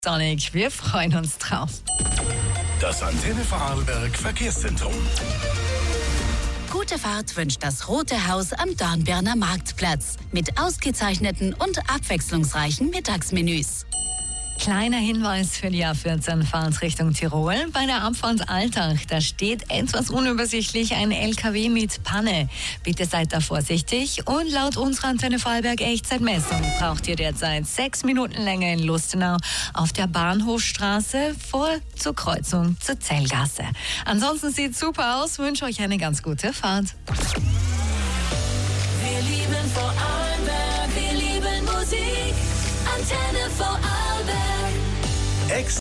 Sonnig, wir freuen uns drauf. Das Antenne Vorarlberg Verkehrszentrum. Gute Fahrt wünscht das Rote Haus am Dornbirner Marktplatz mit ausgezeichneten und abwechslungsreichen Mittagsmenüs. Kleiner Hinweis für die A14-Fahrt Richtung Tirol. Bei der Abfahrt Altach, da steht etwas unübersichtlich ein LKW mit Panne. Bitte seid da vorsichtig und laut unserer Antenne Vorarlberg Echtzeitmessung braucht ihr derzeit 6 Minuten länger in Lustenau auf der Bahnhofstraße vor zur Kreuzung zur Zellgasse. Ansonsten sieht super aus, wünsche euch eine ganz gute Fahrt. Wir lieben Vorarlberg, wir lieben Musik, Antenne Vorarlberg.